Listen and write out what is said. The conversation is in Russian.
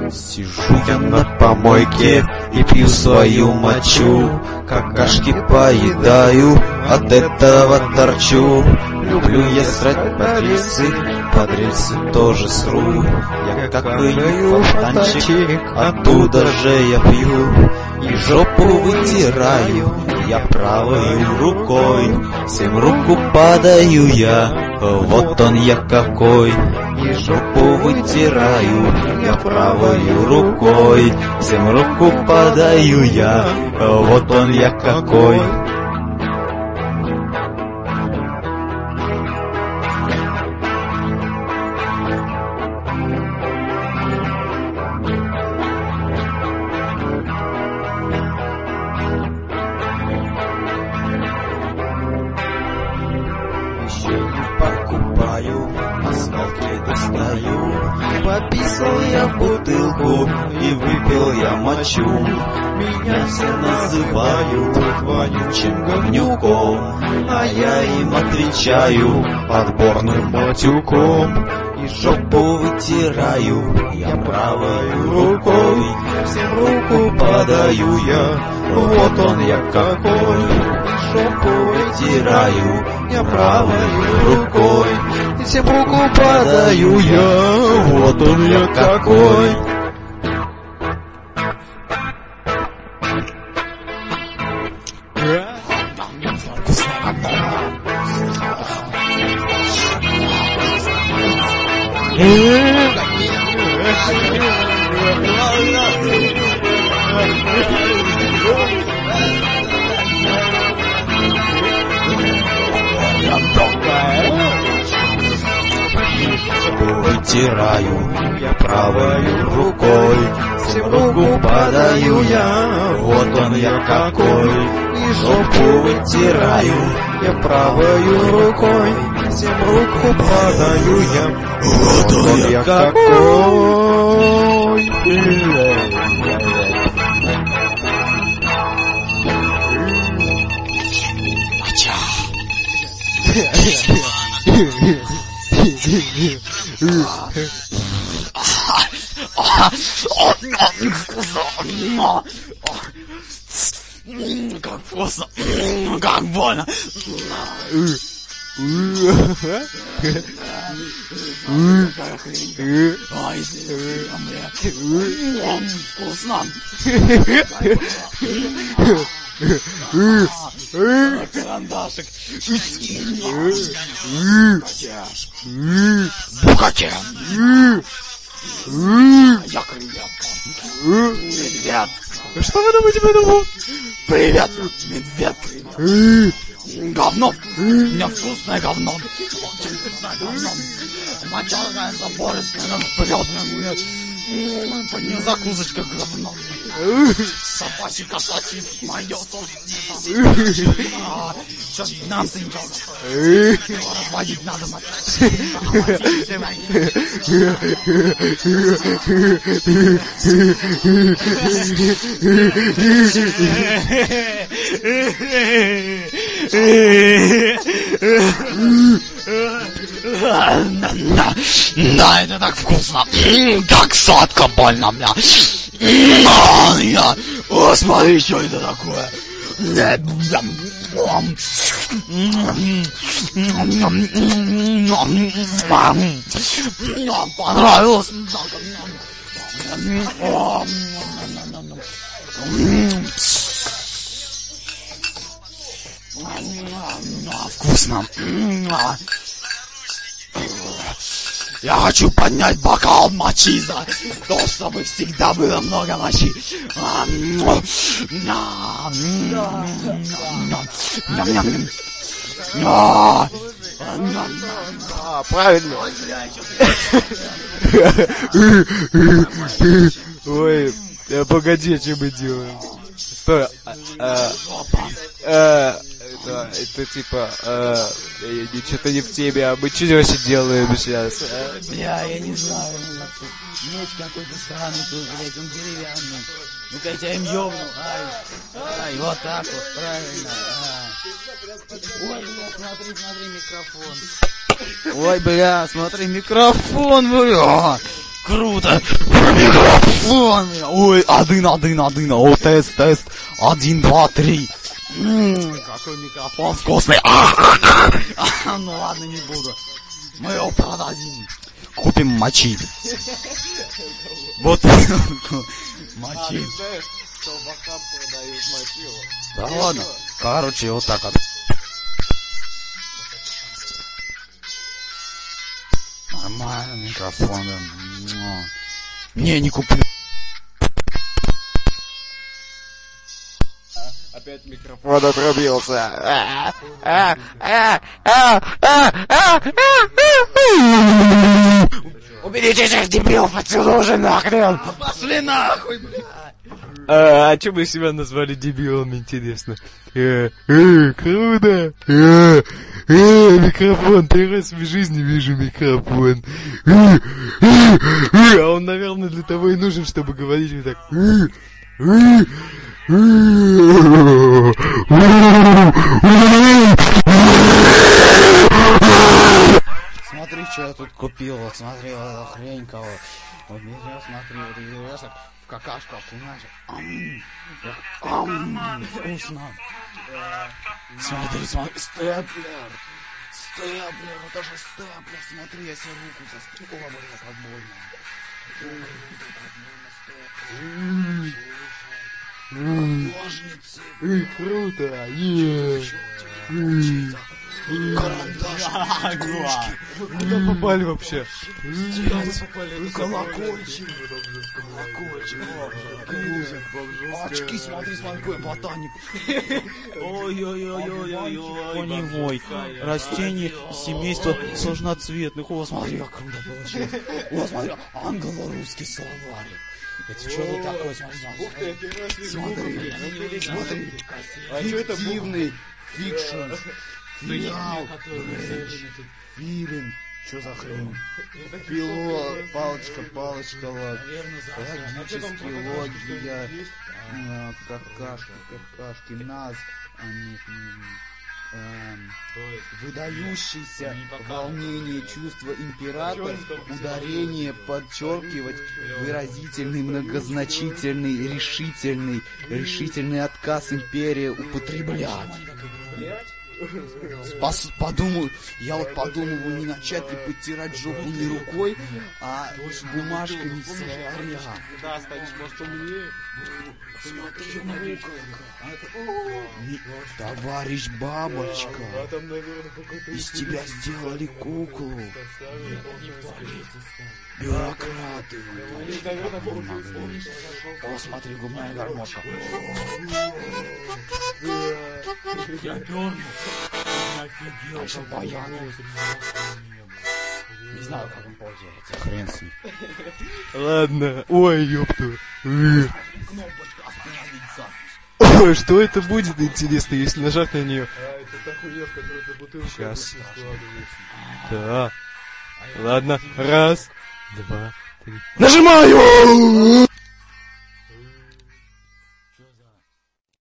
Сижу я на помойке и пью свою мочу, какашки поедаю, от этого торчу. Люблю я срать под рельсы тоже сру. Я какаю фонтанчик, оттуда же я пью. И жопу вытираю я правой рукой, всем руку подаю я, вот он я какой. И жопу вытираю я правой рукой, всем руку подаю я, вот он я какой. Покупаю, на свалке достаю. Пописал я в бутылку и выпил я мочу. Меня все называют вонючим говнюком, а я им отвечаю отборным матюком. И жопу вытираю я правой рукой, всем руку подаю я, вот он я какой. Жопу вытираю я правой рукой, всем руку подаю я, вот он я какой. Вытираю я правой рукой, всем руку подаю я, вот он я какой. И жопу вытираю я правой рукой, всем руку подаю я, вот он я какой. Как вкусно, как больно. Ой, вкусно. Карандашик. Букаче. Я креветка. Медведь. Что вы думаете по этому? Привет, медведь. Говно. У меня вкусное говно. Очень вкусное говно. Мочалка заборы вперед. Под нее закусочка говно. Собачий кошачий мое собственное. Сейчас нам сынчал. Разводить надо, мать. Да, это так вкусно. Так сладко, больно, бля. О, смотри, что это такое. Понравилось. Вкусно. Я хочу поднять бокал мочи за то, чтобы всегда было много мочи. Правильно. Ой, погоди, что мы делаем? Стой. Это типа, что-то не в теме, а мы что вообще делаем сейчас? Бля, я не знаю. Меч какой-то странный тут, блядь, он деревянный. Ну-ка я тебя им ёбну. Ай, вот так вот, правильно. Ой, бля, смотри, микрофон. Ой, бля, смотри, микрофон, бля. Круто! Микрофон! Ой, один, о, тест, 1, 2, 3. Какой микрофон вкусный! Ну ладно, не буду. Мы его продадим. Купим мочи. Бутылку мочи. Да ладно. Короче, вот так вот. Нормальный микрофон, да. Не куплю. Опять микрофон отрубился. Уберите этих дебилов отсюда уже нахрен! Пошли нахуй, блядь! А что мы себя назвали дебилами, интересно? Круто! Микрофон, первый раз в жизни вижу микрофон. А он, наверное, для того и нужен, чтобы говорить вот так. Смотри, что я тут купил, вот смотри, вот эта хрень кого. Вот берешь, смотри, вот берешь, так в какашку окунаешь. Вкусно. Смотри, степлер, это же степлер, смотри, я себе руку застряла, блядь, как больно. Ножницы. Круто, Карандаш, ручки. Куда попали вообще? Колокольчик. Очки, смотри, какой ботаник. Ой-ой-ой-ой-ой-ой. Растение семейства сложноцветных. О, смотри, как круто получилось. О, смотри, англо-русский словарь. Это что тут такое? Смотри. Фиктивный фикшн. Финал. Филин. Что за хрень? Пилот, палочка, логический, логия, какашки, нас, выдающийся волнение, чувство император, ударение, подчеркивать, выразительный, многозначительный, решительный отказ империя употреблять. Я вот подумываю не начать ли подтирать жопу не рукой, а бумажками с жаря. Да, станешь, может, умнее. Смотри, рука. Товарищ Бабочка. Из тебя сделали куклу. Бюрократы. О, смотри, губная гармошка. Я перну. Я офигел. Баян. Не знаю, как он пользуется. Хрен с ним. Ладно. Ой, ёпту. Кнопочка остановить запись. Ой, что это будет, интересно, если нажать на нее? Это хуйня, в которую ты бутылку Сейчас. складываешь. Да. Ладно. Раз, два, три. Нажимаю!